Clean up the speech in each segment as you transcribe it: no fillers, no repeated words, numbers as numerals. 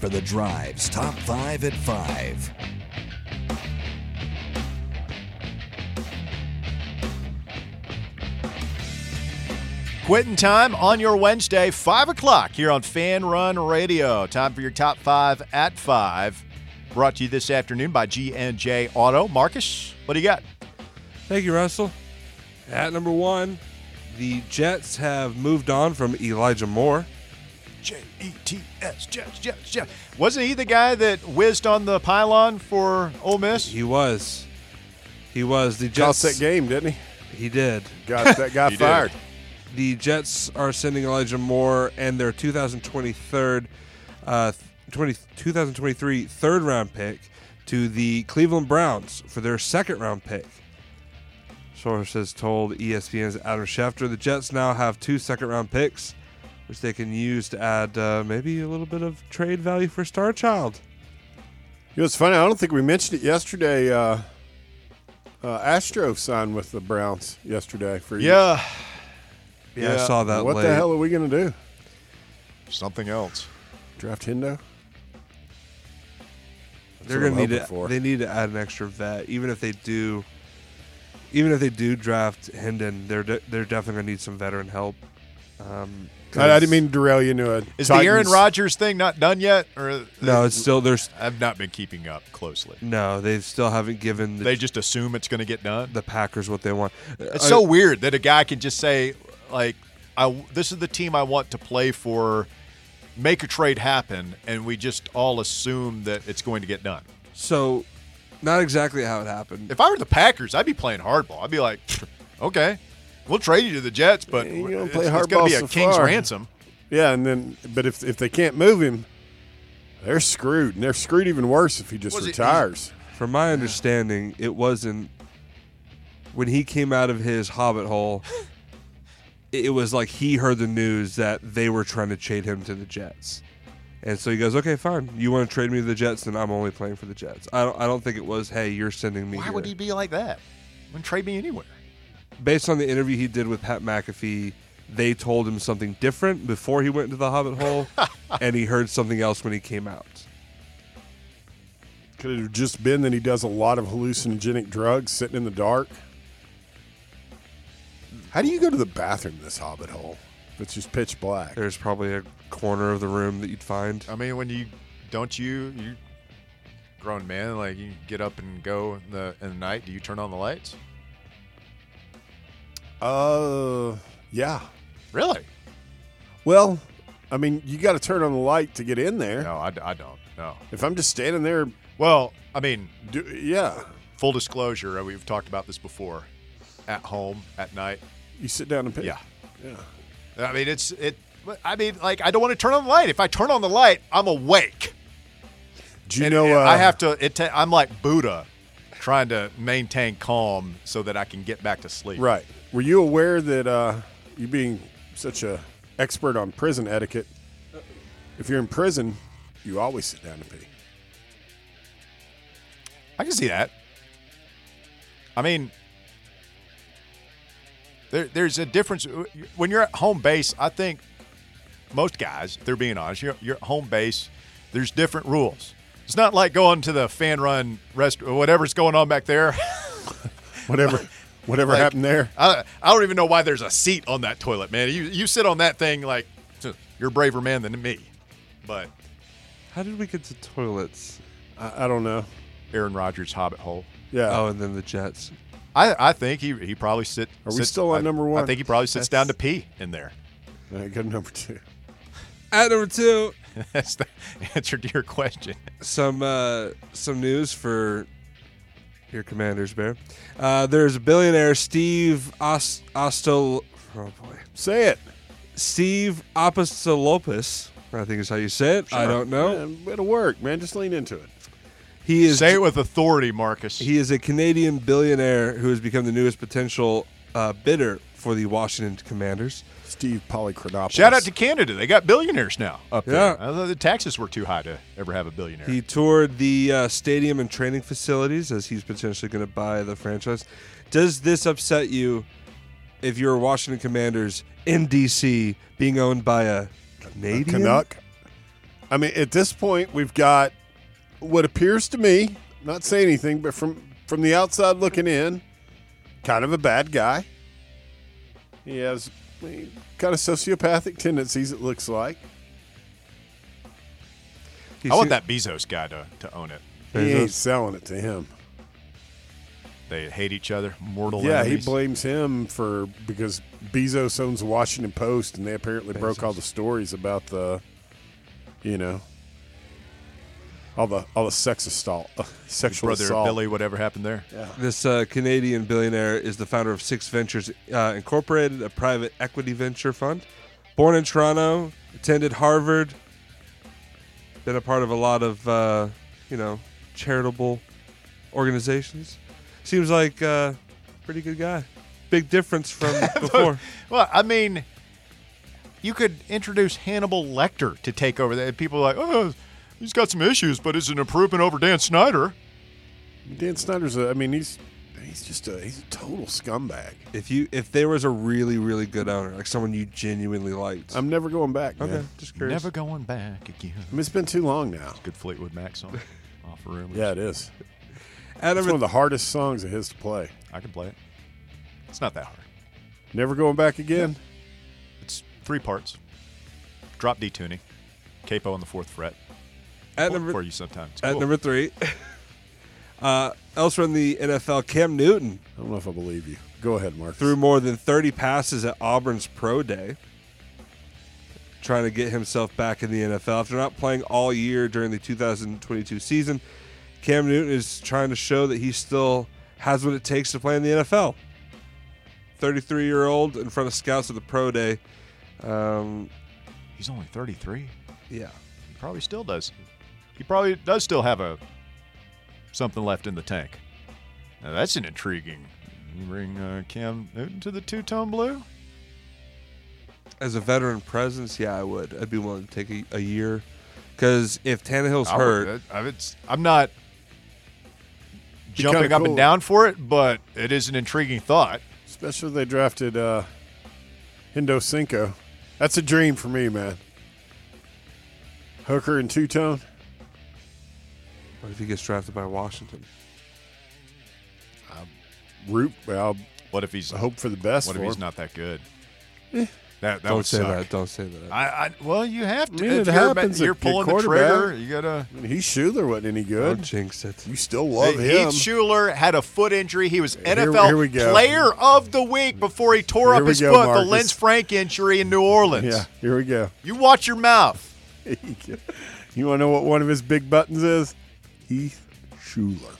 for The Drive's Top 5 at 5. Quitting time on your Wednesday, 5 o'clock here on Fan Run Radio. Time for your Top 5 at 5. Brought to you this afternoon by G&J Auto. Marcus, what do you got? Thank you, Russell. At number 1, the Jets have moved on from Elijah Moore. Jets, Jets. Wasn't he the guy that whizzed on the pylon for Ole Miss? He was. The Jets. Cost that game, didn't he? He did. Got that guy fired. The Jets are sending Elijah Moore and their 2023 third-round pick to the Cleveland Browns for their second-round pick. Sources told ESPN's Adam Schefter the Jets now have 2 second-round picks, which they can use to add maybe a little bit of trade value for Star Child. You know, it's funny. I don't think we mentioned it yesterday. Astro signed with the Browns yesterday for Yeah, I saw that What late. the hell are we going to do? something else. Draft Hendo? They're going to need to. They need to add an extra vet, even if they do draft Hendon. They're definitely going to need some veteran help. I didn't mean to derail you into a Is Titans. the Aaron Rodgers thing not done yet? Or No, it's still there's. I've not been keeping up closely. No, they still haven't given They just assume it's going to get done. the Packers what they want. It's so weird that a guy can just say, like, this is the team I want to play for, make a trade happen, and we just all assume that it's going to get done. So, not exactly how it happened. If I were the Packers, I'd be playing hardball. I'd be like, okay, we'll trade you to the Jets, but Yeah, you don't it's play going hardball to be a so king's far. ransom. Yeah, but if they can't move him, they're screwed. And they're screwed even worse if he just retires. From my understanding, it wasn't when he came out of his hobbit hole. It was like he heard the news that they were trying to trade him to the Jets, and so he goes, "Okay, fine. You want to trade me to the Jets? Then I'm only playing for the Jets." I don't think it was, "Hey, you're sending me." Why here. would he be like that? Wouldn't trade me anywhere. Based on the interview he did with Pat McAfee, they told him something different before he went into the hobbit hole, and he heard something else when he came out. Could it have just been that he does a lot of hallucinogenic drugs sitting in the dark? How do you go to the bathroom in this hobbit hole? It's just pitch black. There's probably a corner of the room that you'd find. I mean, when you grown man, like you get up and go in the night, do you turn on the lights? Yeah. Really? Well, I mean, you got to turn on the light to get in there. No, I don't. No. If I'm just standing there, Well, I mean, yeah, full disclosure, we've talked about this before. At home at night. you sit down and pick. Yeah. Yeah. I mean, like I don't want to turn on the light. If I turn on the light, I'm awake. Do you And know? I have to. I'm like Buddha, trying to maintain calm so that I can get back to sleep. Right. Were you aware that you being such a expert on prison etiquette, if you're in prison, you always sit down and pee? I can see that. I mean, there's a difference when you're at home base. I think most guys, if they're being honest, you're at home base. There's different rules. It's not like going to the fan run rest or whatever's going on back there. Whatever Like, happened there. I don't even know why there's a seat on that toilet, man. You sit on that thing like you're a braver man than me. But How did we get to toilets? I don't know. Aaron Rodgers' hobbit hole. Yeah. Oh, and then the Jets. I think he probably sits. Are we still on number one? I think he probably sits down to pee in there. All right, good number 2. At number 2, That's the answer to your question. some news for your Commanders, Bear. There's a billionaire, Steve Apostolopoulos. Say it. Steve Apostolopoulos, I think is how you say it. I don't know. Yeah, it'll work, man. Just lean into it. He is Say it with authority, Marcus. He is a Canadian billionaire who has become the newest potential bidder for the Washington Commanders. Steve Polychronopoulos. Shout out to Canada. They got billionaires now up there. Yeah. I thought the taxes were too high to ever have a billionaire. He toured the stadium and training facilities as he's potentially going to buy the franchise. Does this upset you if you're Washington Commanders in D.C. being owned by a Canadian? Canuck. I mean, at this point, we've got what appears to me, not saying anything, but from the outside looking in, kind of a bad guy. He has kind of sociopathic tendencies, it looks like. I want that Bezos guy to own it. He ain't selling it to him. They hate each other, mortal Yeah, enemies. he blames him because Bezos owns the Washington Post, and they apparently broke all the stories about the, all the sexual Brother assault. Billy, whatever happened there. Yeah. This Canadian billionaire is the founder of Six Ventures Incorporated, a private equity venture fund. Born in Toronto, attended Harvard, been a part of a lot of, charitable organizations. Seems like a pretty good guy. Big difference from before. Well, I mean, you could introduce Hannibal Lecter to take over that. People are like, oh, he's got some issues, but it's an improvement over Dan Snyder. Dan Snyder's he's a total scumbag. If there was a really, really good owner, like someone you genuinely liked. I'm never going back, man. Okay, just curious. Never going back again. I mean, it's been too long now. Good Fleetwood Mac song. Off of Rumors. Yeah, it is. At It's number, one of the hardest songs of his to play. I can play it. It's not that hard. Never going back again. It's 3 parts. Drop D tuning. Capo on the 4th fret. at For number you sometimes. It's at cool. number 3, elsewhere in the NFL, Cam Newton I don't know if I believe you. Go ahead, Mark. threw more than 30 passes at Auburn's Pro Day, trying to get himself back in the NFL. After not playing all year during the 2022 season, Cam Newton is trying to show that he still has what it takes to play in the NFL. 33-year-old in front of scouts at the Pro Day. He's only 33. Yeah. He probably still does. He probably does still have something left in the tank. Now that's an intriguing. You bring Cam Newton to the two-tone blue? As a veteran presence, yeah, I would. I'd be willing to take a year. Because if Tannehill's hurt, I'm not Be jumping kinda up cool. and down for it, but it is an intriguing thought. Especially if they drafted Hendo Cinco. That's a dream for me, man. Hooker and two-tone. what if he gets drafted by Washington? Well, What if he's I hope for the best What for if he's him. not that good? That Don't would say suck. that. Don't say that. Well, you have to. I mean, If it happens You're at pulling the quarterback. trigger. You gotta. I mean, Heath Schuler wasn't any Don't good. jinx it. You still love Heath him. Schuler had a foot injury. He was Here NFL we go. Player of the Week before he tore Here up we his go, foot, Marcus. the Lynch Frank injury in New Orleans. Yeah, here we go. You watch your mouth. You want to know what one of his big buttons is? Heath Schuler.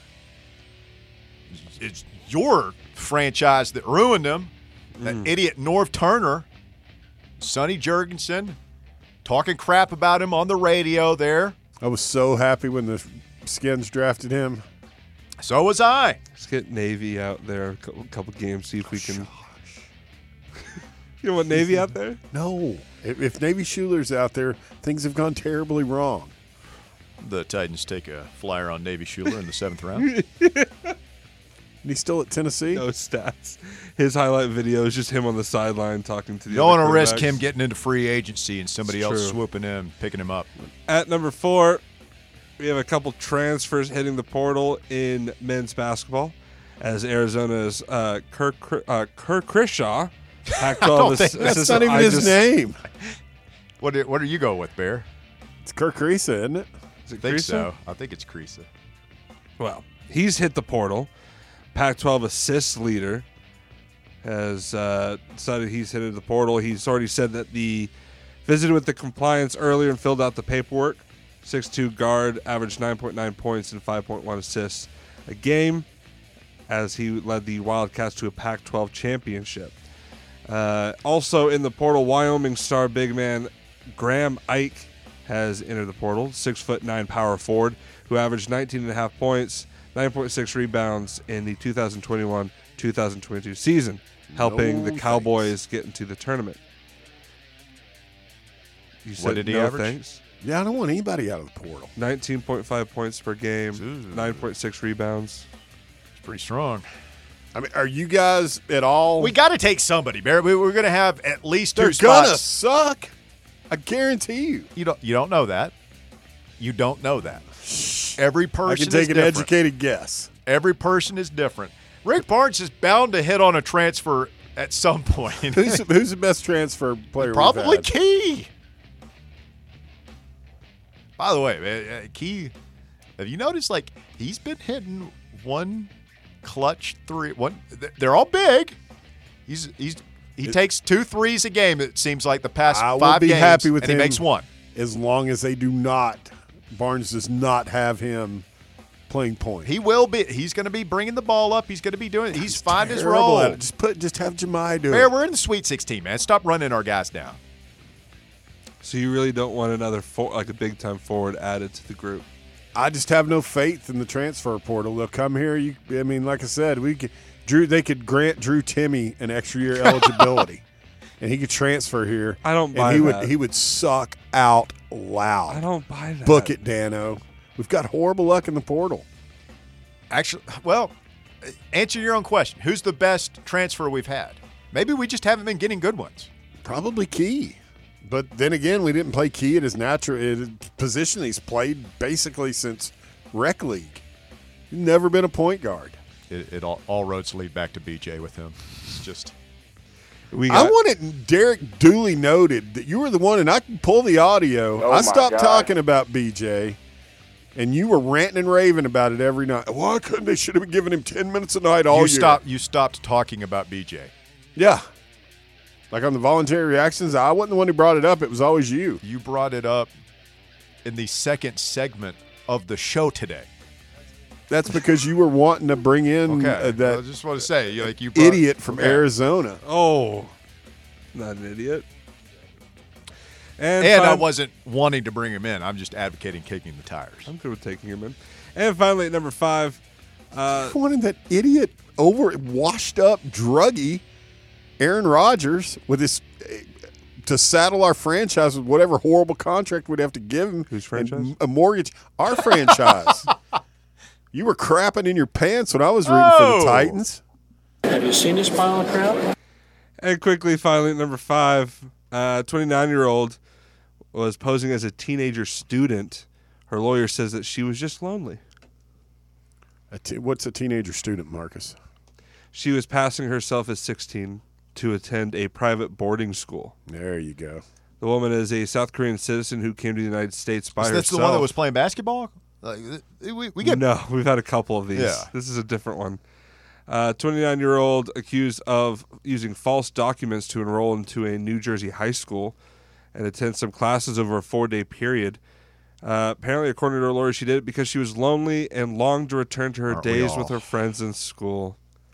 It's your franchise that ruined him. That idiot Norv Turner, Sonny Jurgensen, talking crap about him on the radio there. I was so happy when the Skins drafted him. So was I. Let's get Navy out there a couple games, see if we can. You don't want Navy out there? No. If Navy Schuler's out there, things have gone terribly wrong. The Titans take a flyer on Navy Schuler in the 7th round. And he's still at Tennessee? No stats. His highlight video is just him on the sideline talking to the Don't other want to risk quarterbacks. him getting into free agency and somebody It's else true. swooping in, picking him up. At number 4, we have a couple transfers hitting the portal in men's basketball, as Arizona's Kirk Crishaw, Pac-12 That's not even his name. What do you go with, Bear? It's Kirk Risa, isn't it? Is it I think Kriisa? so. I think it's Creasa. Well, he's hit the portal. Pac-12 assists leader has decided he's hit the portal. He's already said that the visited with the compliance earlier and filled out the paperwork. 6'2 guard, averaged 9.9 points and 5.1 assists a game as he led the Wildcats to a Pac-12 championship. Also in the portal, Wyoming star big man Graham Ike has entered the portal, 6'9" power forward, who averaged 19.5 points, 9.6 rebounds in the 2021-2022 season, helping the Cowboys get into the tournament. You said did he no average? thanks. Yeah, I don't want anybody out of the portal. 19.5 points per game, Ooh. 9.6 rebounds. It's pretty strong. I mean, are you guys at all? We got to take somebody, Bear. We're going to have at least They're two gonna spots. suck. I guarantee you. You don't know that. You don't know that. Every person I can is take an different. educated guess. Every person is different. Rick Barnes is bound to hit on a transfer at some point. Who's the best transfer player? Probably we've had? Key. By the way, Key, have you noticed, like, he's been hitting one clutch three. They're all big. He takes 2 threes a game, it seems like, the past I 5 will be games, happy with and him he makes one. as long as they do not. Barnes does not have him playing point. He will be. He's going to be bringing the ball up. He's going to be doing it. He's finding his terrible role. at it. Just have Jemai do Bear, it. we're in the Sweet 16, man. Stop running our guys down. So you really don't want another a big time forward added to the group? I just have no faith in the transfer portal. They'll come here. Like I said, they could grant Drew Timmy an extra year eligibility, and he could transfer here. I don't buy and that. He would suck out loud. I don't buy that. Book it, Dano. We've got horrible luck in the portal. Actually, well, answer your own question. Who's the best transfer we've had? Maybe we just haven't been getting good ones. Probably Key. But then again, we didn't play Key at his natural position he's played basically since rec league. He's never been a point guard. It all roads lead back to BJ with him. It's just I want it Derek duly noted that you were the one, and I can pull the audio. Oh I my stopped God. talking about BJ, and you were ranting and raving about it every night. Why couldn't they? Should have been giving him 10 minutes a night all year. You stopped talking about BJ. Yeah. Like on the voluntary reactions, I wasn't the one who brought it up. It was always you. You brought it up in the second segment of the show today. That's because you were wanting to bring in Okay, I that just want to say, you brought, idiot from okay. Arizona. Oh, not an idiot. And I wasn't wanting to bring him in. I'm just advocating kicking the tires. I'm good with taking him in. And finally, at number 5, Wanted that idiot washed up druggie Aaron Rodgers with his to saddle our franchise with whatever horrible contract we'd have to give him. Whose franchise? And a mortgage. Our franchise. You were crapping in your pants when I was rooting for the Titans. Have you seen this pile of crap? And quickly, finally, at number 5, 29-year-old was posing as a teenager student. Her lawyer says that she was just lonely. What's a teenager student, Marcus? She was passing herself as 16 to attend a private boarding school. There you go. The woman is a South Korean citizen who came to the United States by Is herself. this the one that was playing basketball? Like, we get No, we've had a couple of these. Yeah. This is a different one. 29-year-old accused of using false documents to enroll into a New Jersey high school and attend some classes over a 4-day period. Apparently, according to her lawyer, she did it because she was lonely and longed to return to her Aren't we days all? with her friends in school.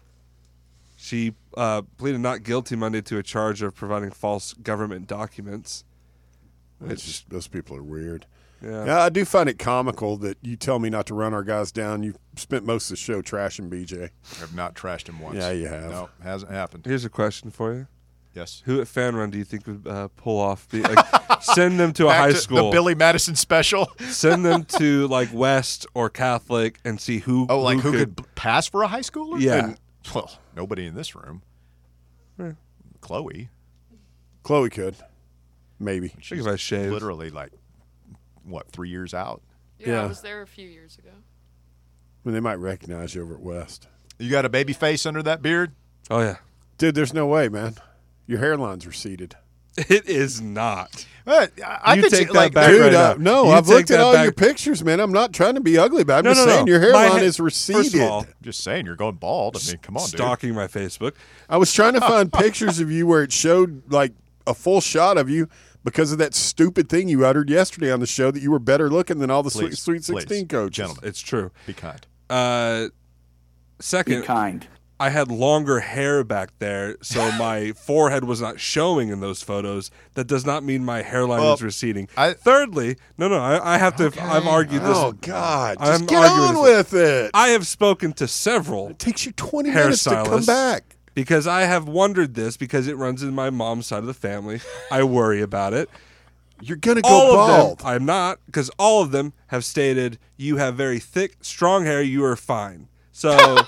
She pleaded not guilty Monday to a charge of providing false government documents. Those people are weird. Yeah. Yeah, I do find it comical that you tell me not to run our guys down. You spent most of the show trashing BJ. have not trashed him once. Yeah, you have. No, hasn't happened. Here's a question for you. Yes. Who at Fan Run do you think would pull off? Send them to a Back high to school. The Billy Madison special. Send them to like West or Catholic and see who. Oh, like who could pass for a high schooler? Yeah. Well, nobody in this room. Yeah. Chloe. Chloe could. Maybe. I think if I shave. Literally, like, what, 3 years out? Yeah, Yeah. I was there a few years ago. I mean, they might recognize you over at West. You got a baby face under that beard? Oh yeah. Dude, there's no way, man. Your hairline's receded. It is not. I You could take see, that like, back Dude, right now. no, You I've take looked at that all back- your pictures, man. I'm not trying to be ugly, but I'm No, just no, saying no. your My hairline ha- is receded. First of all, just saying, you're going bald. I mean, come on, dude. stalking my Facebook. I was trying to find pictures of you where it showed like a full shot of you because of that stupid thing you uttered yesterday on the show that you were better looking than all the Please, Sweet 16 please, coaches. gentlemen. It's true. Be kind. Be Second, kind. I had longer hair back there, so my forehead was not showing in those photos. That does not mean my hairline Well, is receding. I- Thirdly, I have to. I've argued this. Oh, God. I'm Just get arguing on this. with it. I have spoken to several It takes you 20 minutes to come hairstylists back. because I have wondered this because it runs in my mom's side of the family. I worry about it. You're going to go All bald. of them, I'm not, because all of them have stated you have very thick, strong hair. You are fine. So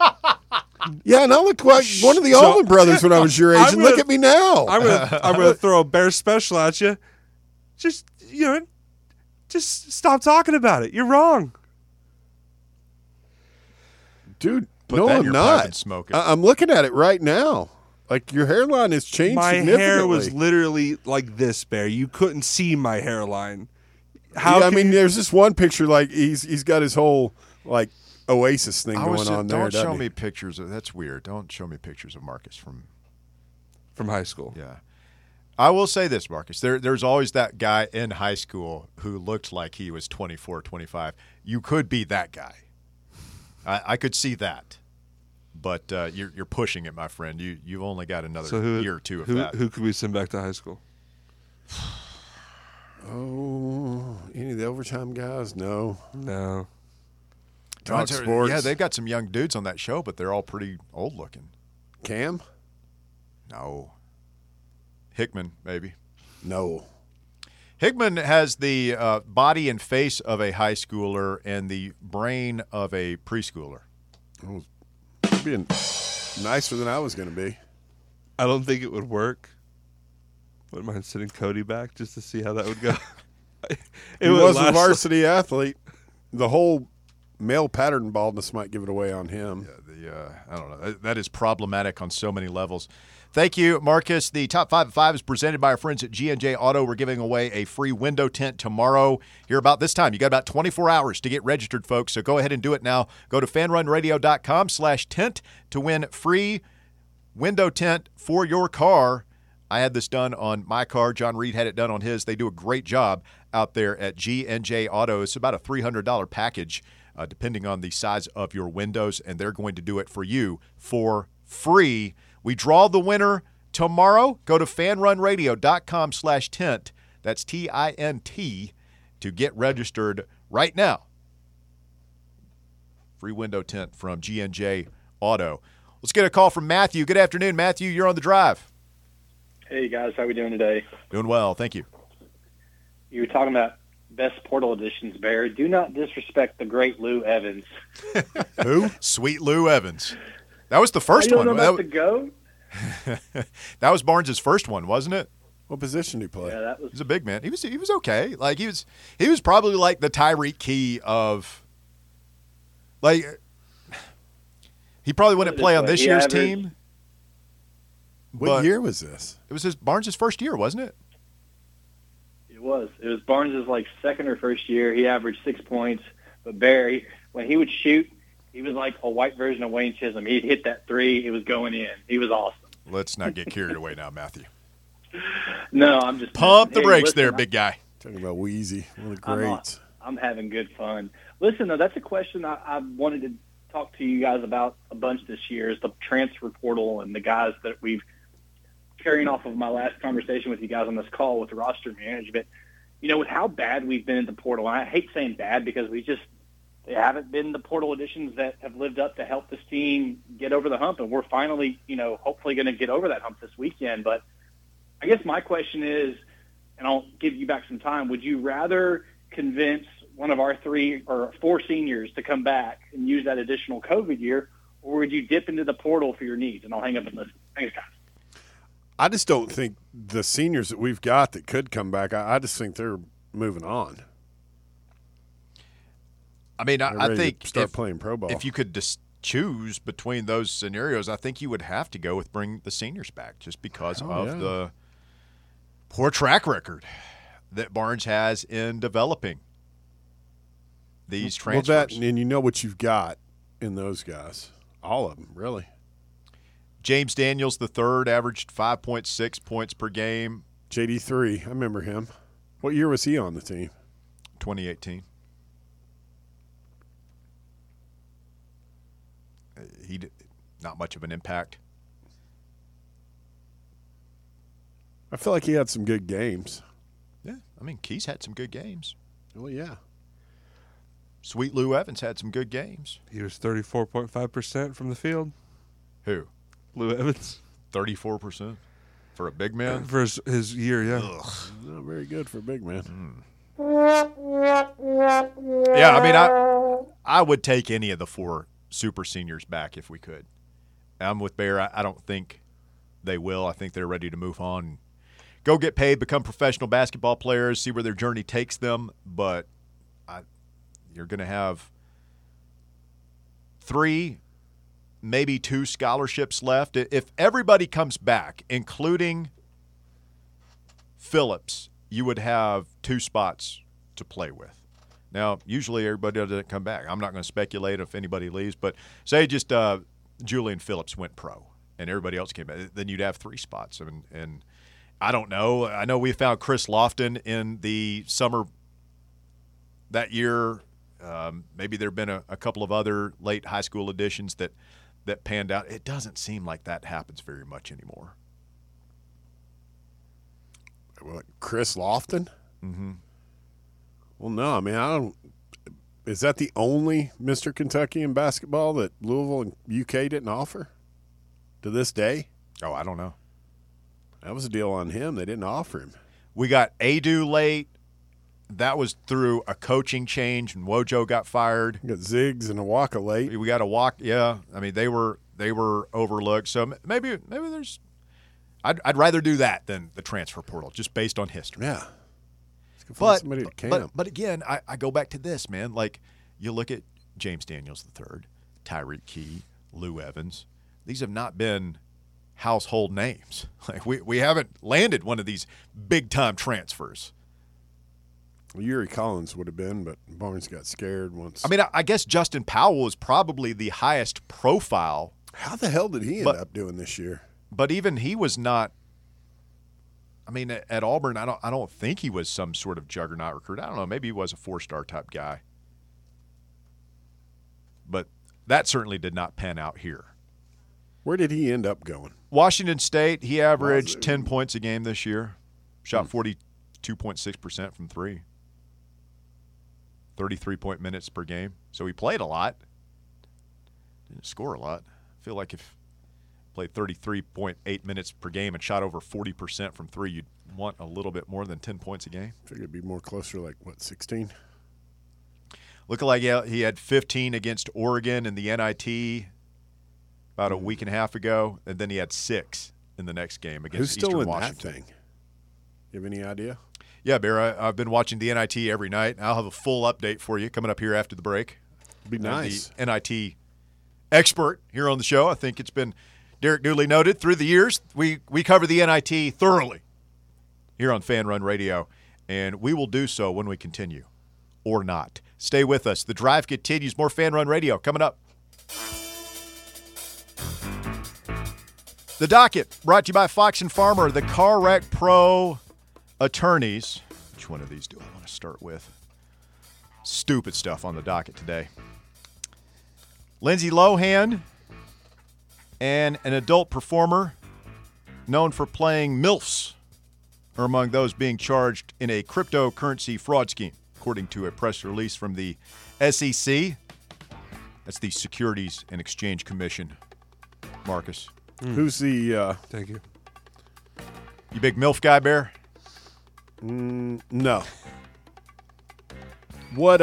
Yeah, and I looked like one of the So- Allman brothers when I was your age, I'm and look gonna- at me now. I'm gonna throw a bear special at you. Just Just stop talking about it. You're wrong. Dude, Put no, that in I'm your pipe and not. smoke it. I'm looking at it right now. Like, your hairline has changed My significantly. hair was literally like this, Bear. You couldn't see my hairline. I mean, there's this one picture, like, he's got his whole, like, Oasis thing going on there. Don't show doesn't me he? pictures. That's weird. Don't show me pictures of Marcus from high school. Yeah. I will say this, Marcus. There's always that guy in high school who looked like he was 24, 25. You could be that guy. I could see that. But you're pushing it, my friend. You've only got another year or two of that. Who could we send back to high school? Oh, any of the overtime guys? No. No. Talk sports. Yeah, they've got some young dudes on that show, but they're all pretty old looking. Cam? No. Hickman, maybe. No. Hickman has the body and face of a high schooler and the brain of a preschooler. Oh, being nicer than I was going to be. I don't think it would work. Wouldn't mind sending Cody back just to see how that would go. He was a varsity athlete. The whole male pattern baldness might give it away on him. Yeah, I don't know. That is problematic on so many levels. Thank you, Marcus. The Top 5 at 5 is presented by our friends at G&J Auto. We're giving away a free window tint tomorrow here about this time. You got about 24 hours to get registered, folks, so go ahead and do it now. Go to fanrunradio.com/tint to win free window tint for your car. I had this done on my car. John Reed had it done on his. They do a great job out there at G&J Auto. It's about a $300 package, depending on the size of your windows, and they're going to do it for you for free. We draw the winner tomorrow. Go to fanrunradio.com/tint. That's TINT to get registered right now. Free window tint from G&J Auto. Let's get a call from Matthew. Good afternoon, Matthew. You're on the drive. Hey, guys. How we doing today? Doing well. Thank you. You were talking about best portal editions, Bear. Do not disrespect the great Lou Evans. Who? Sweet Lou Evans. That was the first one. Know about the GOAT? That was Barnes' first one, wasn't it? What position did he play? Yeah, that was. He was a big man. He was okay. Like he was probably like the Tyreek Key of like he probably wouldn't play on this year's team. What year was this? It was Barnes' first year, wasn't it? It was. It was Barnes' like second or first year. He averaged 6 points. But Barry, when he would shoot, he was like a white version of Wayne Chisholm. He'd hit that three. It was going in. He was awesome. Let's not get carried away now, Matthew. No, I'm just pump the brakes listen, there, big guy. Talking about Wheezy, one of the greats. I'm having good fun. Listen, though, that's a question I wanted to talk to you guys about a bunch this year is the transfer portal and the guys that we've carrying off of my last conversation with you guys on this call with the roster management. You know, with how bad we've been at the portal, and I hate saying bad because they haven't been the portal additions that have lived up to help this team get over the hump, and we're finally, hopefully going to get over that hump this weekend. But I guess my question is, and I'll give you back some time, would you rather convince one of our 3 or 4 seniors to come back and use that additional COVID year, or would you dip into the portal for your needs? And I'll hang up and listen. Thanks, guys. I just don't think the seniors that we've got that could come back, I just think they're moving on. I mean, I think start playing pro ball. If you could just choose between those scenarios, I think you would have to go with bring the seniors back just because of the poor track record that Barnes has in developing these transfers. Well, and you know what you've got in those guys. All of them, really. James Daniels III averaged 5.6 points per game. JD3, I remember him. What year was he on the team? 2018. He not much of an impact. I feel like he had some good games. Yeah, I mean, Keys had some good games. Oh, yeah. Sweet Lou Evans had some good games. He was 34.5% from the field. Who? Lou Evans. 34% for a big man? For his year, yeah. Ugh. Not very good for a big man. Yeah, I mean, I would take any of the 4 super seniors back if we could. I'm with Bear. I don't think they will. I think they're ready to move on, go get paid, become professional basketball players, see where their journey takes them. But you're going to have 3, maybe 2 scholarships left. If everybody comes back, including Phillips, you would have 2 spots to play with. Now, usually everybody doesn't come back. I'm not going to speculate if anybody leaves, but say just Julian Phillips went pro and everybody else came back, then you'd have 3 spots. And I don't know. I know we found Chris Lofton in the summer that year. Maybe there have been a couple of other late high school additions that panned out. It doesn't seem like that happens very much anymore. What, Chris Lofton? Mm-hmm. Well, no. I mean, I don't. Is that the only Mr. Kentucky in basketball that Louisville and UK didn't offer to this day? Oh, I don't know. That was a deal on him. They didn't offer him. We got Adu late. That was through a coaching change, and Wojo got fired. We got Ziggs and Awaka late. We got a walk. Yeah, I mean they were overlooked. So maybe there's. I'd rather do that than the transfer portal, just based on history. Yeah. But again, I go back to this, man. Like you look at James Daniels III, Tyreek Key, Lou Evans. These have not been household names. Like we haven't landed one of these big time transfers. Well, Yuri Collins would have been, but Barnes got scared once. I mean, I guess Justin Powell was probably the highest profile. How the hell did he end up doing this year? But even he was not. I mean, at Auburn, I don't think he was some sort of juggernaut recruit. I don't know. Maybe he was a 4-star type guy. But that certainly did not pan out here. Where did he end up going? Washington State. He averaged 10 points a game this year. Shot 42.6% from 3. 33 minutes per game. So he played a lot. Didn't score a lot. I feel like if played 33.8 minutes per game and shot over 40% from 3, you'd want a little bit more than 10 points a game. I figured it'd be more closer, like, 16? Looking like he had 15 against Oregon in the NIT about a week and a half ago, and then he had 6 in the next game against Eastern Washington. Who's still in that thing? You have any idea? Yeah, Bear, I've been watching the NIT every night. I'll have a full update for you coming up here after the break. It'd be nice. The NIT expert here on the show. I think it's been Derek Dooley noted through the years. We cover the NIT thoroughly here on Fan Run Radio, and we will do so when we continue or not. Stay with us. The drive continues. More Fan Run Radio coming up. The docket brought to you by Fox and Farmer, the Car Wreck Pro attorneys. Which one of these do I want to start with? Stupid stuff on the docket today. Lindsay Lohan and an adult performer known for playing MILFs are among those being charged in a cryptocurrency fraud scheme, according to a press release from the SEC. That's the Securities and Exchange Commission. Marcus. Who's the Thank you. You big MILF guy, Bear? no. What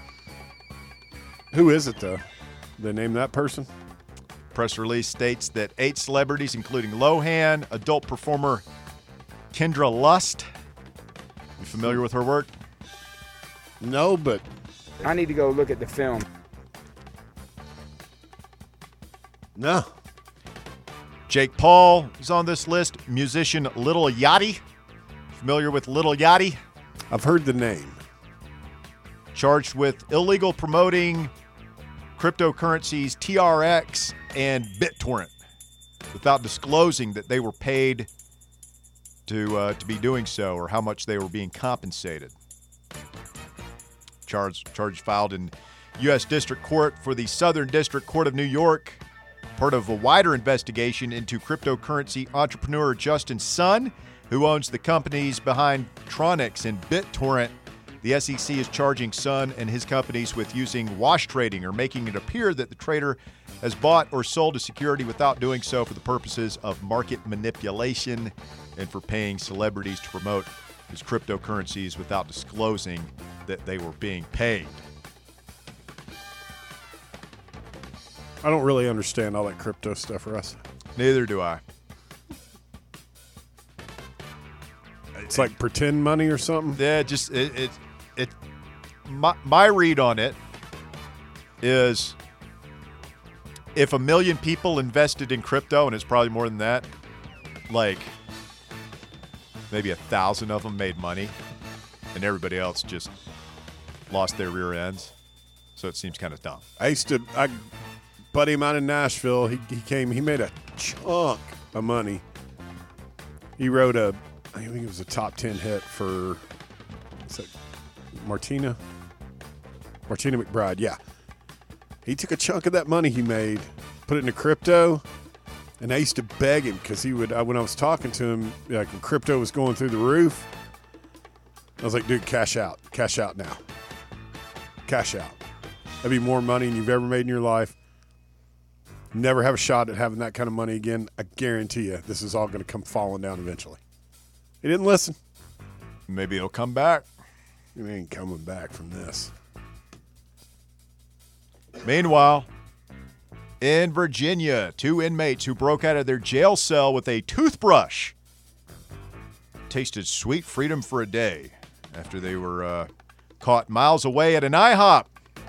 who is it though? They name that person? Press release states that 8 celebrities, including Lohan, adult performer Kendra Lust. You familiar with her work? No, but I need to go look at the film. no. Jake Paul is on this list. Musician Lil Yachty. Familiar with Lil Yachty? I've heard the name. Charged with illegal promoting cryptocurrencies TRX and BitTorrent without disclosing that they were paid to be doing so or how much they were being compensated. Charge filed in U.S. District Court for the Southern District Court of New York, part of a wider investigation into cryptocurrency entrepreneur Justin Sun, who owns the companies behind Tronix and BitTorrent. The SEC is charging Sun and his companies with using wash trading or making it appear that the trader has bought or sold a security without doing so for the purposes of market manipulation and for paying celebrities to promote his cryptocurrencies without disclosing that they were being paid. I don't really understand all that crypto stuff, Russ. Neither do I. It's like pretend money or something. Yeah, just my read on it is if 1 million people invested in crypto, and it's probably more than that, like maybe 1,000 of them made money, and everybody else just lost their rear ends. So it seems kind of dumb. I buddy of mine in Nashville, he made a chunk of money. He wrote I think it was a top 10 hit for Martina McBride. Yeah. He took a chunk of that money he made, put it into crypto, and I used to beg him because he would, when I was talking to him, like when crypto was going through the roof, I was like, dude, cash out now. Cash out. That'd be more money than you've ever made in your life. Never have a shot at having that kind of money again. I guarantee you this is all going to come falling down eventually. He didn't listen. Maybe it'll come back. He ain't coming back from this. Meanwhile, in Virginia, 2 inmates who broke out of their jail cell with a toothbrush tasted sweet freedom for a day after they were caught miles away at an IHOP.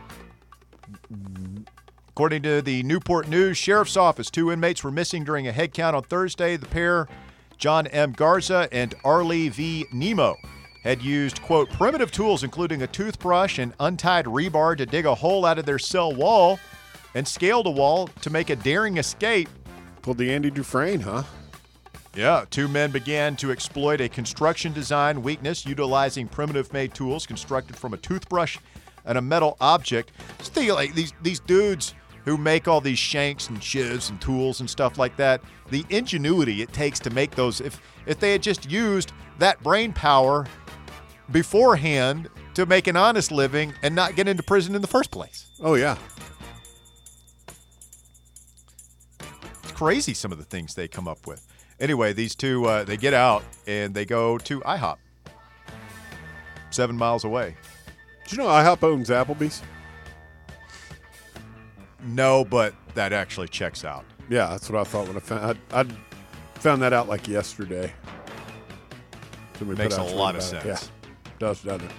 According to the Newport News Sheriff's Office, 2 inmates were missing during a head count on Thursday. The pair, John M. Garza and Arlie V. Nemo, had used, quote, primitive tools including a toothbrush and untied rebar to dig a hole out of their cell wall and scaled a wall to make a daring escape. Pulled the Andy Dufresne, huh? Yeah, 2 men began to exploit a construction design weakness utilizing primitive-made tools constructed from a toothbrush and a metal object. Just think like these dudes who make all these shanks and shivs and tools and stuff like that, the ingenuity it takes to make those, if they had just used that brain power beforehand to make an honest living and not get into prison in the first place. Oh, yeah. It's crazy some of the things they come up with. Anyway, these 2, they get out and they go to IHOP, 7 miles away. Did you know IHOP owns Applebee's? No, but that actually checks out. Yeah, that's what I thought when I found that out like yesterday. Makes a lot of sense. Yeah, doesn't it?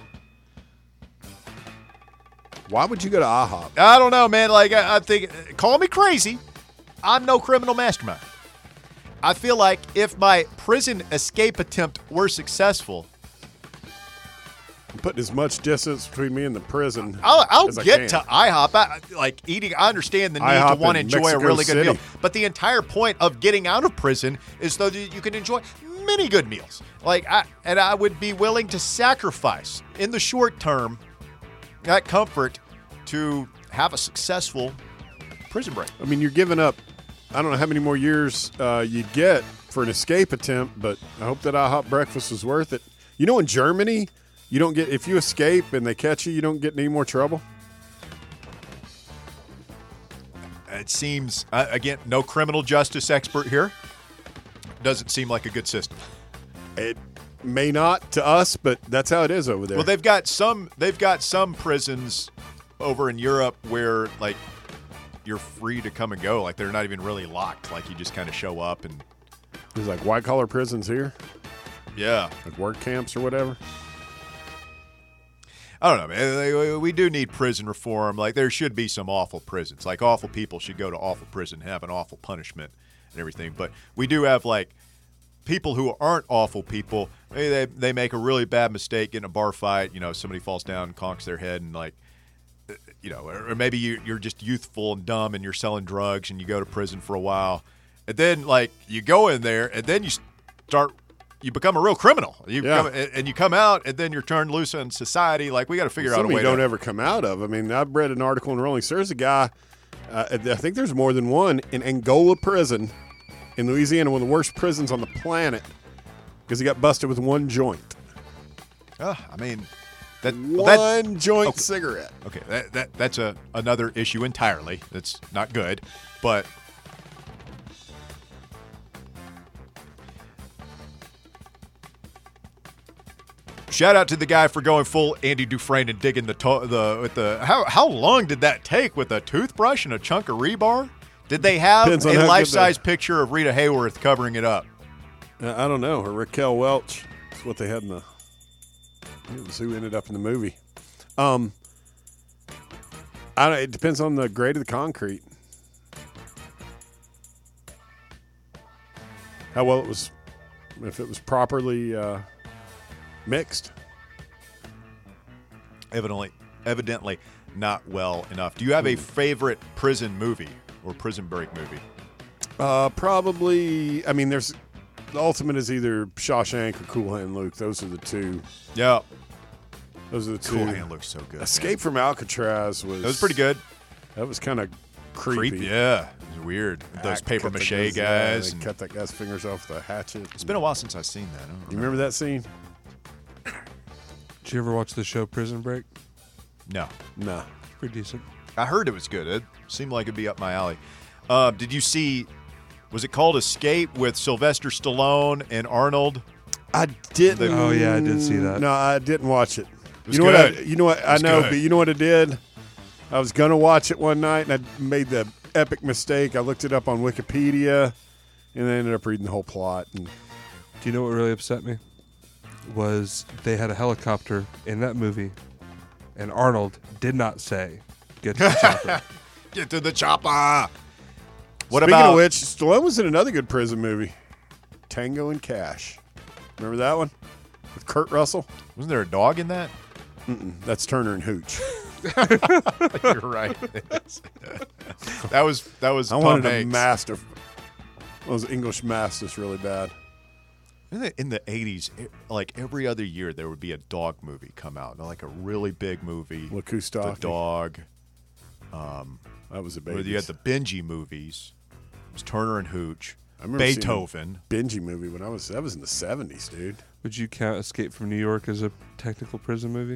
Why would you go to IHOP? I don't know, man. Like, I think, call me crazy. I'm no criminal mastermind. I feel like if my prison escape attempt were successful, I'm putting as much distance between me and the prison. I'll as get I to can. IHOP. Eating, I understand the need IHOP to want to in enjoy Mexico a really good City. meal. But the entire point of getting out of prison is so that you can enjoy many good meals. I would be willing to sacrifice in the short term that comfort to have a successful prison break. I mean, you're giving up, I don't know how many more years you get for an escape attempt, but I hope that IHOP breakfast was worth it. You know, in Germany, you don't get, if you escape and they catch you, you don't get in any more trouble. It seems, again, no criminal justice expert here. Doesn't seem like a good system. It may not to us, but that's how it is over there. Well, they've got some prisons over in Europe where like you're free to come and go. Like they're not even really locked. Like you just kind of show up and There's like white collar prisons here, yeah. like work camps or whatever. I don't know, man. We do need prison reform. Like there should be some awful prisons. Like awful people should go to awful prison and have an awful punishment and everything. But we do have like people who aren't awful people. They make a really bad mistake, get in a bar fight. You know, somebody falls down and conks their head, and like, you know, or maybe you're just youthful and dumb and you're selling drugs and you go to prison for a while, and then like you go in there and then you become a real criminal. You come out and then you're turned loose in society. Like we got to figure out a way. You don't ever come out of. I mean, I've read an article in Rolling Stone. There's a guy. I think there's more than one in Angola prison in Louisiana, one of the worst prisons on the planet, because he got busted with one joint. I mean, One joint cigarette. Okay, that's another issue entirely. That's not good, but shout out to the guy for going full Andy Dufresne and digging how long did that take with a toothbrush and a chunk of rebar? Did they have Depends on a how life-size picture of Rita Hayworth covering it up? I don't know. Or Raquel Welch. That's what they had in the. It was who ended up in the movie. It depends on the grade of the concrete. How well it was, if it was properly mixed. Evidently not well enough. Do you have a favorite prison movie or prison break movie? Probably. I mean, the ultimate is either Shawshank or Cool Hand Luke. Those are the two. Yeah. Those are the two. Cool Hand looks so good. Escape from Alcatraz was. That was pretty good. That was kind of creepy. Yeah. It was weird. Those paper mache guys. They cut that guy's fingers off with a hatchet. It's been a while since I've seen that. You remember that scene? Did you ever watch the show Prison Break? No. No. It's pretty decent. I heard it was good. It seemed like it'd be up my alley. Did you see, was it called Escape with Sylvester Stallone and Arnold? I didn't. Oh, yeah, I did see that. No, I didn't watch it. was you know good. what? You know what? I know, good. but you know what it did? I was gonna watch it one night, and I made the epic mistake. I looked it up on Wikipedia, and I ended up reading the whole plot. And Do you know what really upset me? Was they had a helicopter in that movie, and Arnold did not say, "Get to the chopper." Get to the chopper. What Speaking about of which, Stallone was in another good prison movie, Tango and Cash. Remember that one with Kurt Russell? Wasn't there a dog in that? That's Turner and Hooch. You're right. that was I Tom wanted Hanks. a master. Those English masters really bad. In the 80s, like every other year, there would be a dog movie come out, like a really big movie. Look who's talking. The dog. That was a Where baby. you had the Benji movies. It was Turner and Hooch. I remember seeing Beethoven. Benji movie when that was in the 70s, dude. Would you count Escape from New York as a technical prison movie?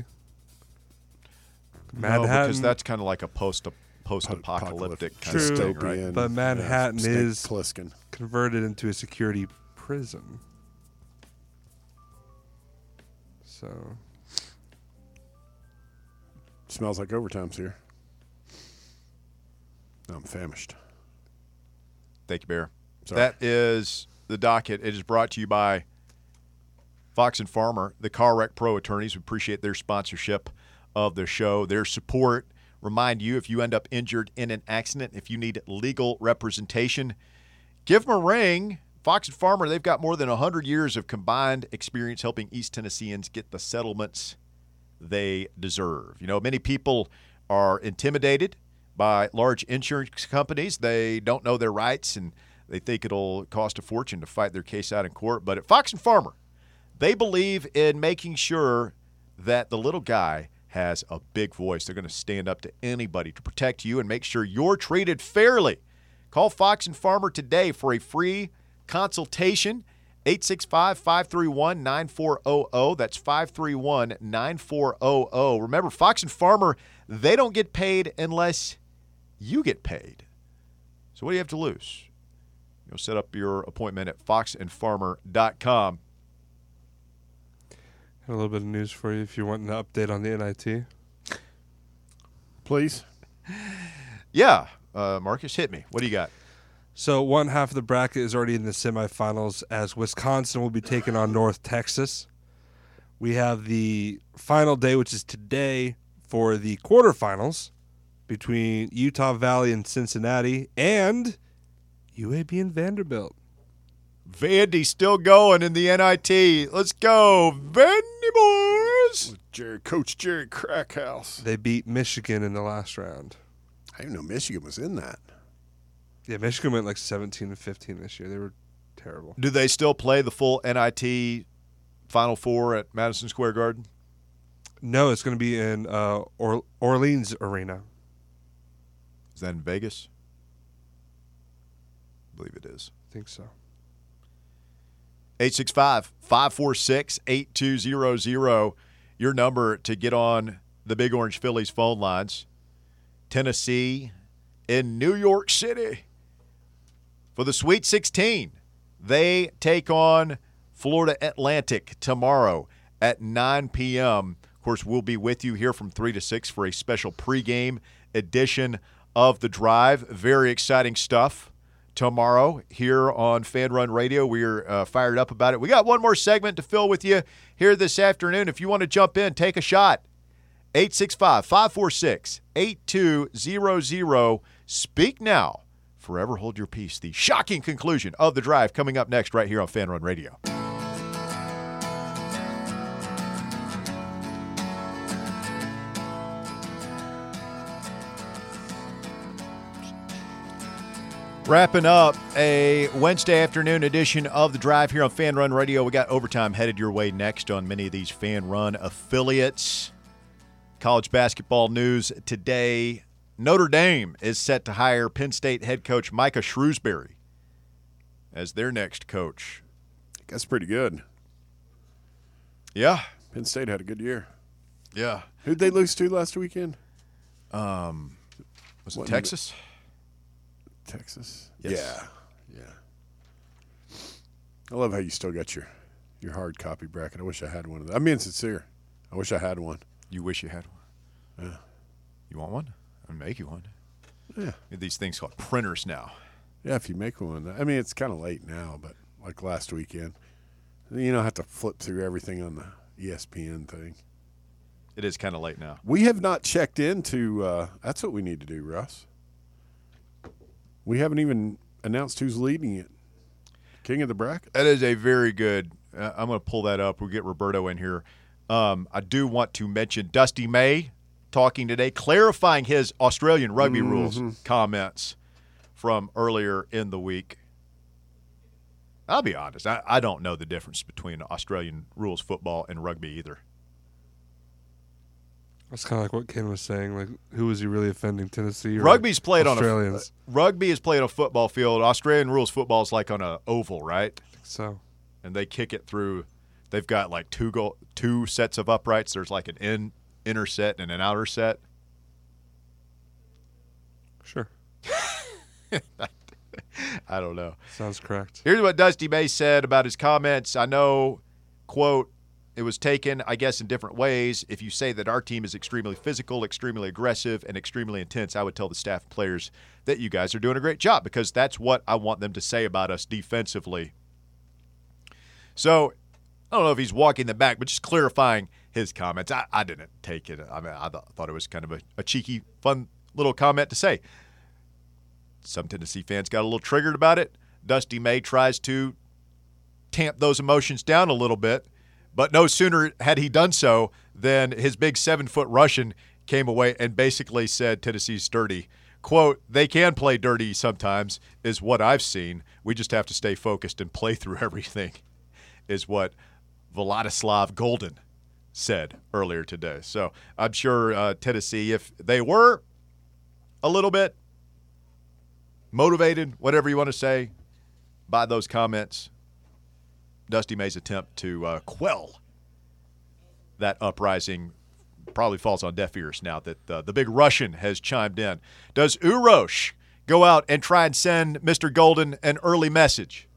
No, because Manhattan, that's kind of like a post-apocalyptic kind True. of thing, right? Dystopian. But Manhattan Snake is- Plissken. converted into a security prison. So Smells like overtime's here. I'm famished. Thank you, Bear. Sorry. That is the docket. It is brought to you by Fox and Farmer, the Car Wreck Pro attorneys. We appreciate their sponsorship of the show, their support. Remind you, if you end up injured in an accident, if you need legal representation, give them a ring. Fox and Farmer, they've got more than 100 years of combined experience helping East Tennesseans get the settlements they deserve. You know, many people are intimidated by large insurance companies. They don't know their rights, and they think it'll cost a fortune to fight their case out in court. But at Fox and Farmer, they believe in making sure that the little guy has a big voice. They're going to stand up to anybody to protect you and make sure you're treated fairly. Call Fox and Farmer today for a free consultation. 865-531-9400. That's 531-9400. Remember, Fox and Farmer, they don't get paid unless you get paid. So what do you have to lose? You'll set up your appointment at foxandfarmer.com. a little bit of news for you if you want an update on the NIT. Please. Yeah, Marcus, hit me. What do you got? So one half of the bracket is already in the semifinals as Wisconsin will be taking on North Texas. We have the final day, which is today, for the quarterfinals between Utah Valley and Cincinnati and UAB and Vanderbilt. Vandy's still going in the NIT. Let's go, Vandy boys. Coach Jerry Crackhouse. They beat Michigan in the last round. I didn't know Michigan was in that. Yeah, Michigan went like 17-15 this year. They were terrible. Do they still play the full NIT Final Four at Madison Square Garden? No, it's going to be in Orleans Arena. Is that in Vegas? I believe it is. I think so. 865-546-8200. Your number to get on the Big Orange Phillies phone lines. Tennessee in New York City for the Sweet 16. They take on Florida Atlantic tomorrow at 9 p.m. Of course, we'll be with you here from 3 to 6 for a special pregame edition of The Drive. Very exciting stuff tomorrow here on Fan Run Radio. We're fired up about it. We got one more segment to fill with you here this afternoon. If you want to jump in, take a shot. 865-546-8200. Speak now. Forever hold your peace. The shocking conclusion of the drive coming up next right here on Fan Run Radio. Wrapping up a Wednesday afternoon edition of The Drive here on Fan Run Radio. We got overtime headed your way next on many of these Fan Run affiliates. College basketball news today. Notre Dame is set to hire Penn State head coach Micah Shrewsbury as their next coach. That's pretty good. Yeah. Penn State had a good year. Yeah. Who'd they lose to last weekend? Was it Texas? Texas? Yes. Yeah. I love how you still got your hard copy bracket. I wish I had one of those. I'm being sincere. I wish I had one. You wish you had one? Yeah. You want one? I'll make you one. Yeah. These things called printers now. Yeah, if you make one. I mean, it's kind of late now, but like last weekend. You don't have to flip through everything on the ESPN thing. It is kind of late now. We have not checked into that's what we need to do, Russ. We haven't even announced who's leading it. King of the bracket? That is a very good I'm going to pull that up. We'll get Roberto in here. I do want to mention Dusty May talking today, clarifying his Australian rugby rules comments from earlier in the week. I'll be honest. I don't know the difference between Australian rules football and rugby either. That's kind of like what Ken was saying. Like, who was he really offending? Tennessee or Rugby's played Australians? Rugby is played on a football field. Australian rules football is like on an oval, right? I think so. And they kick it through. They've got like two sets of uprights. There's like an inner set and an outer set. Sure. I don't know. Sounds correct. Here's what Dusty May said about his comments. I know, quote, it was taken, I guess, in different ways. If you say that our team is extremely physical, extremely aggressive, and extremely intense, I would tell the staff and players that you guys are doing a great job because that's what I want them to say about us defensively. So I don't know if he's walking them back, but just clarifying his comments. I didn't take it. I mean, I thought it was kind of a cheeky, fun little comment to say. Some Tennessee fans got a little triggered about it. Dusty May tries to tamp those emotions down a little bit. But no sooner had he done so than his big 7-foot Russian came away and basically said Tennessee's dirty. Quote, they can play dirty sometimes is what I've seen. We just have to stay focused and play through everything is what Vladislav Golden said earlier today. So I'm sure Tennessee, if they were a little bit motivated, whatever you want to say, by those comments, Dusty May's attempt to quell that uprising probably falls on deaf ears now that the big Russian has chimed in. Does Urosh go out and try and send Mr. Golden an early message?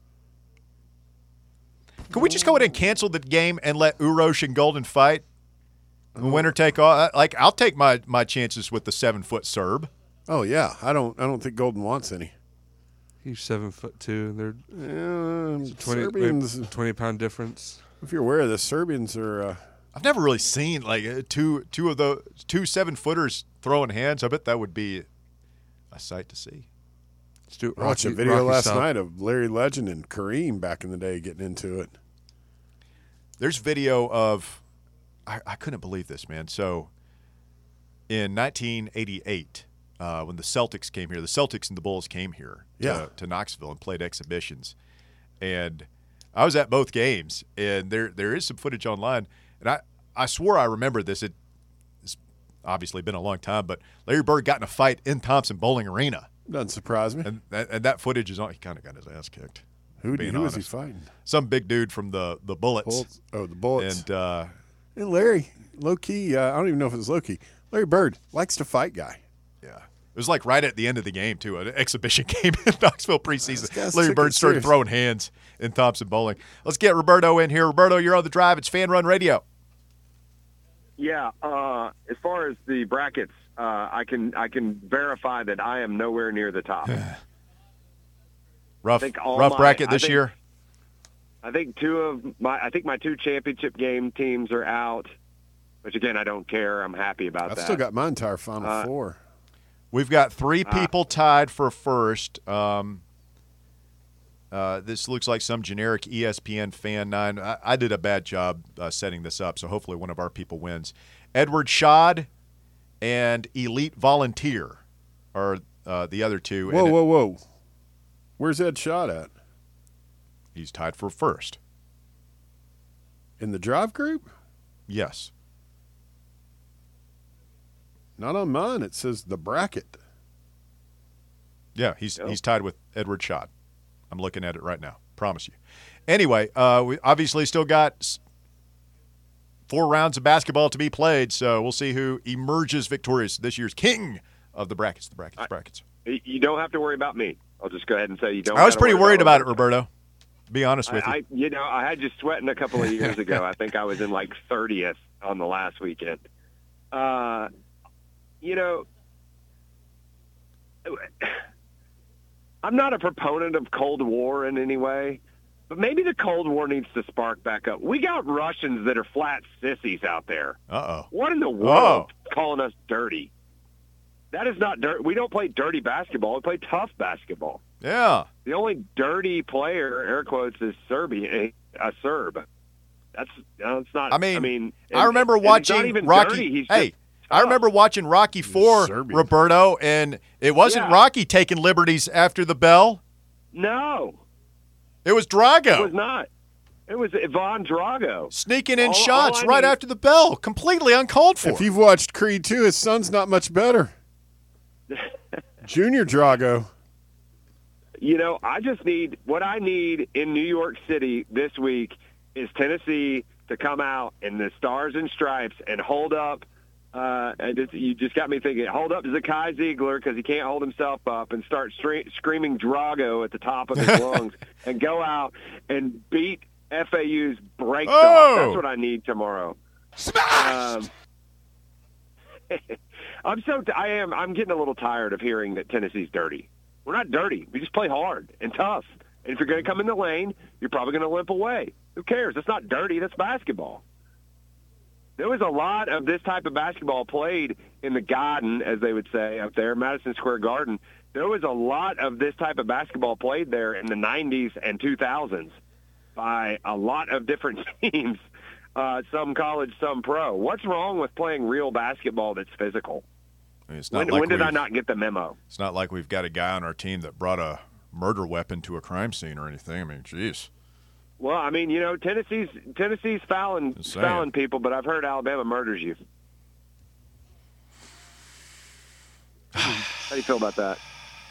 Can we just go ahead and cancel the game and let Urosh and Golden fight? Winner take all. Like, I'll take my chances with the 7-foot Serb. Oh yeah, I don't think Golden wants any. He's 7'2", and they're Serbians. 20-pound difference. If you're aware of this, Serbians are. I've never really seen like two of those 2 7-footers throwing hands. I bet that would be a sight to see. Let's do it. I watched a video last night of Larry Legend and Kareem back in the day getting into it. There's video of I couldn't believe this, man. So in 1988. When the Celtics came here, the Celtics and the Bulls came here to Knoxville and played exhibitions. And I was at both games, and there is some footage online. And I swore I remember this. It's obviously been a long time, but Larry Bird got in a fight in Thompson Bowling Arena. Doesn't surprise me. And that footage is on. He kind of got his ass kicked. Who was he fighting? Some big dude from the Bullets. Oh, the Bullets. And Larry, low-key, I don't even know if it was low-key. Larry Bird likes to fight guy. Yeah. It was like right at the end of the game, too, an exhibition game in Knoxville preseason. Larry Bird started serious. throwing hands in Thompson Bowling. Let's get Roberto in here. Roberto, you're on the drive. It's Fan Run Radio. Yeah, as far as the brackets, I can verify that I am nowhere near the top. Rough think bracket this year. I think my two championship game teams are out, which again I don't care. I'm happy about I've that. still got my entire Final Four. We've got 3 people tied for first. This looks like some generic ESPN Fan 9. I did a bad job setting this up, so hopefully one of our people wins. Edward Schad and Elite Volunteer are the other two. Whoa. Where's Ed Schad at? He's tied for first. In the drive group? Yes. Not on mine. It says the bracket. Yeah, he's tied with Edward Schad. I'm looking at it right now. Promise you. Anyway, we obviously still got 4 rounds of basketball to be played, so we'll see who emerges victorious, this year's king of the brackets. The brackets. You don't have to worry about me. I'll just go ahead and say you don't. I was pretty worried about it, Roberto. To be honest with you. I had you sweating a couple of years ago. I think I was in like 30th on the last weekend. I'm not a proponent of Cold War in any way, but maybe the Cold War needs to spark back up. We got Russians that are flat sissies out there. Uh-oh. What in the world calling us dirty? That is not dirt. We don't play dirty basketball. We play tough basketball. Yeah. The only dirty player, air quotes, is a Serb. That's not. I remember watching Rocky. I remember watching Rocky IV, Roberto, and it wasn't Rocky taking liberties after the bell. No, it was Drago. It was not. It was Ivan Drago sneaking in shots right after the bell, completely uncalled for. If you've watched Creed 2, his son's not much better. Junior Drago. What I need in New York City this week is Tennessee to come out in the Stars and Stripes and hold up. You just got me thinking. Hold up Zakai Ziegler because he can't hold himself up, and start screaming Drago at the top of his lungs, and go out and beat FAU's brakes off. That's what I need tomorrow. Smash! I'm getting a little tired of hearing that Tennessee's dirty. We're not dirty. We just play hard and tough. And if you're going to come in the lane, you're probably going to limp away. Who cares? It's not dirty. That's basketball. There was a lot of this type of basketball played in the Garden, as they would say up there, Madison Square Garden. There was a lot of this type of basketball played there in the 90s and 2000s by a lot of different teams, some college, some pro. What's wrong with playing real basketball that's physical? When did I not get the memo? It's not like we've got a guy on our team that brought a murder weapon to a crime scene or anything. I mean, jeez. Well, Tennessee's fouling people, but I've heard Alabama murders you. How do you feel about that?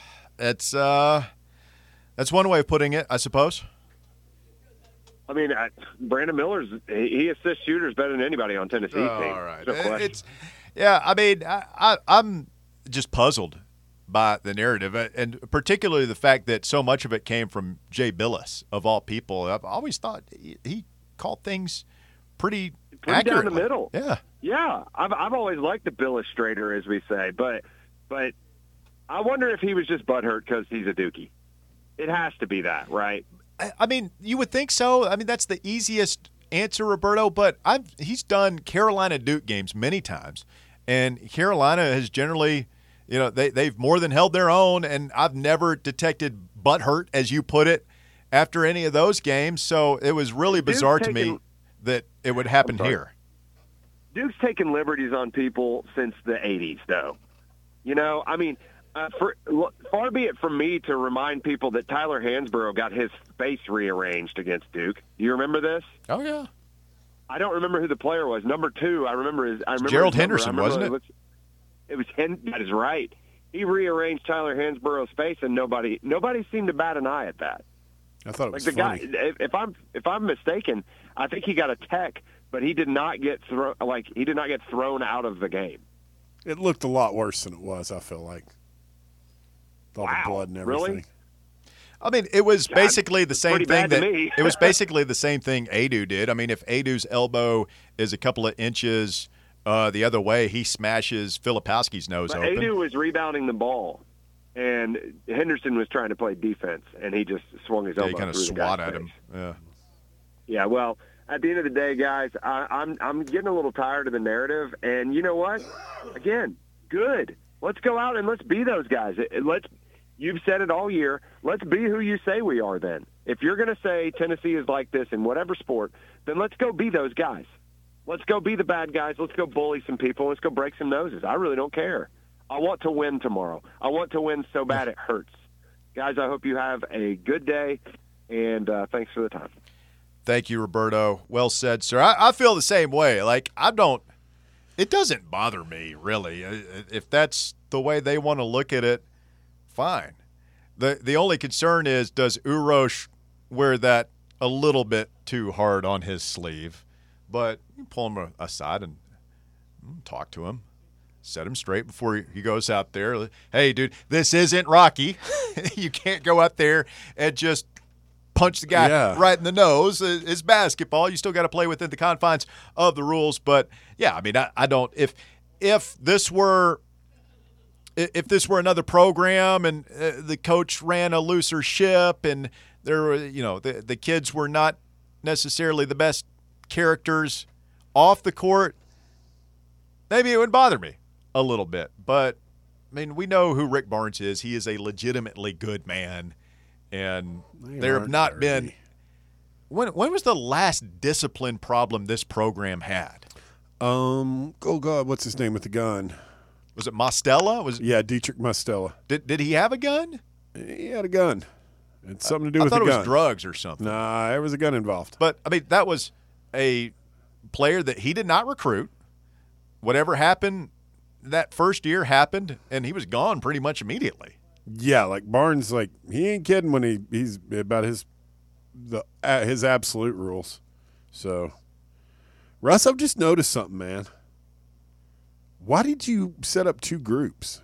That's one way of putting it, I suppose. I mean, Brandon Miller's he assists shooters better than anybody on Tennessee's team. All right, No I'm just puzzled by the narrative, and particularly the fact that so much of it came from Jay Billis, of all people. I've always thought he called things pretty down the middle. Yeah. I've always liked the Billistrator, as we say, but I wonder if he was just butthurt because he's a Dookie. It has to be that, right? I mean, you would think so. I mean, that's the easiest answer, Roberto, but he's done Carolina Duke games many times, and Carolina has generally, they've more than held their own, and I've never detected butthurt, as you put it, after any of those games. So it was really bizarre to me that it would happen here. Duke's taken liberties on people since the 80s, though. Far be it from me to remind people that Tyler Hansbrough got his face rearranged against Duke. Do you remember this? Oh, yeah. I don't remember who the player was. Number 2, I remember Gerald Henderson, wasn't it? It was that is right. He rearranged Tyler Hansborough's face, and nobody seemed to bat an eye at that. I thought it was funny. Guy. If I'm mistaken, I think he got a tech, but he did not get thrown out of the game. It looked a lot worse than it was. I feel like. All the blood and everything. Really? I mean, it was basically the same thing it was basically the same thing Adu did. I mean, if Adu's elbow is a couple of inches the other way, he smashes Filipowski's nose open. Adu was rebounding the ball. and Henderson was trying to play defense, and he just swung his elbow. He kind of through the swat guy's at him. face. Yeah. Yeah, well, at the end of the day, guys, I'm getting a little tired of the narrative, and you know what? Again, good. Let's go out and let's be those guys. You've said it all year. Let's be who you say we are then. If you're going to say Tennessee is like this in whatever sport, then let's go be those guys. Let's go be the bad guys. Let's go bully some people. Let's go break some noses. I really don't care. I want to win tomorrow. I want to win so bad it hurts. Guys, I hope you have a good day, and thanks for the time. Thank you, Roberto. Well said, sir. I feel the same way. Like, it doesn't bother me, really. If that's the way they want to look at it, fine. The only concern is, does Urosh wear that a little bit too hard on his sleeve? But you pull him aside and talk to him. Set him straight before he goes out there. Hey, dude, this isn't Rocky. You can't go out there and just punch the guy right in the nose. It's basketball. You still got to play within the confines of the rules. But, yeah, I mean, I don't – if this were another program and the coach ran a looser ship and there were, the kids were not necessarily the best characters off the court, maybe it would bother me a little bit. But, I mean, we know who Rick Barnes is. He is a legitimately good man. And there have not been – when was the last discipline problem this program had? Oh, God, what's his name with the gun? Was it Mostella? Yeah, Dietrich Mostella. Did he have a gun? He had a gun. It's something to do with the gun. I thought it was drugs or something. Nah, there was a gun involved. But, I mean, that was a player that he did not recruit. Whatever happened that first year happened, and he was gone pretty much immediately. Yeah, like Barnes, like he ain't kidding when he's about his absolute rules. So, Russ, I've just noticed something, man. Why did you set up two groups?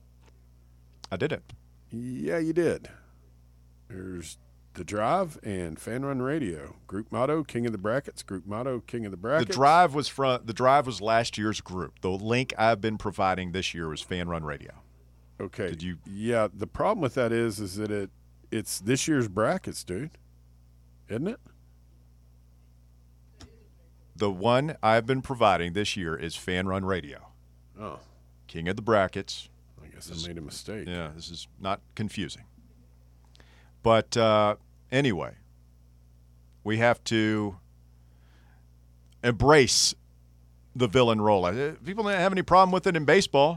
I didn't. Yeah, you did. There's The Drive and Fan Run Radio. Group motto, King of the Brackets. Group motto, King of the Brackets. The Drive was last year's group. The link I've been providing this year was Fan Run Radio. Okay. Did you? Yeah, the problem with that is that it's this year's brackets, dude. Isn't it? The one I've been providing this year is Fan Run Radio. Oh. King of the Brackets. I guess I made a mistake. Yeah, this is not confusing. But anyway, we have to embrace the villain role. People don't have any problem with it in baseball.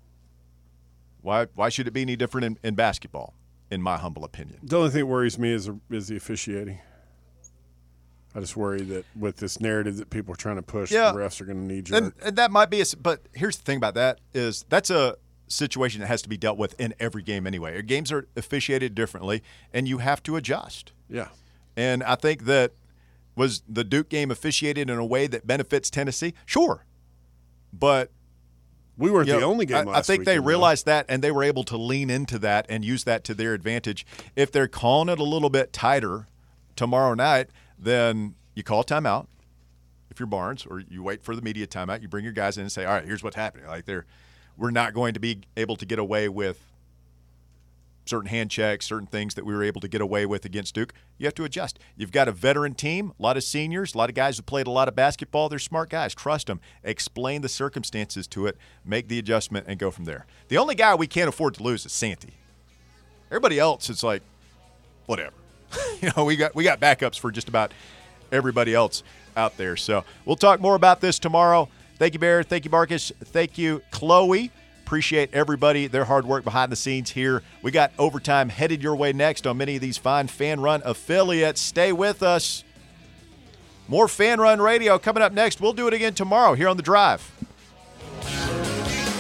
Why should it be any different in basketball, in my humble opinion? The only thing that worries me is the officiating. I just worry that with this narrative that people are trying to push, the refs are going to need you. And that might be but here's the thing about that is that's a situation that has to be dealt with in every game anyway. Games are officiated differently, and you have to adjust. Yeah. And I think that was the Duke game officiated in a way that benefits Tennessee? Sure. But we weren't the only game last I think they realized that, and they were able to lean into that and use that to their advantage. If they're calling it a little bit tighter tomorrow night, then you call timeout if you're Barnes, or you wait for the media timeout. You bring your guys in and say, all right, here's what's happening. Like we're not going to be able to get away with certain hand checks, certain things that we were able to get away with against Duke. You have to adjust. You've got a veteran team, a lot of seniors, a lot of guys who played a lot of basketball. They're smart guys. Trust them. Explain the circumstances to it. Make the adjustment and go from there. The only guy we can't afford to lose is Santee. Everybody else, it's like, whatever. We got backups for just about everybody else out there. So we'll talk more about this tomorrow. Thank you, Bear. Thank you, Marcus. Thank you, Chloe. Appreciate everybody, their hard work behind the scenes here. We got overtime headed your way next on many of these fine Fan Run affiliates. Stay with us. More Fan Run Radio coming up next. We'll do it again tomorrow here on The Drive.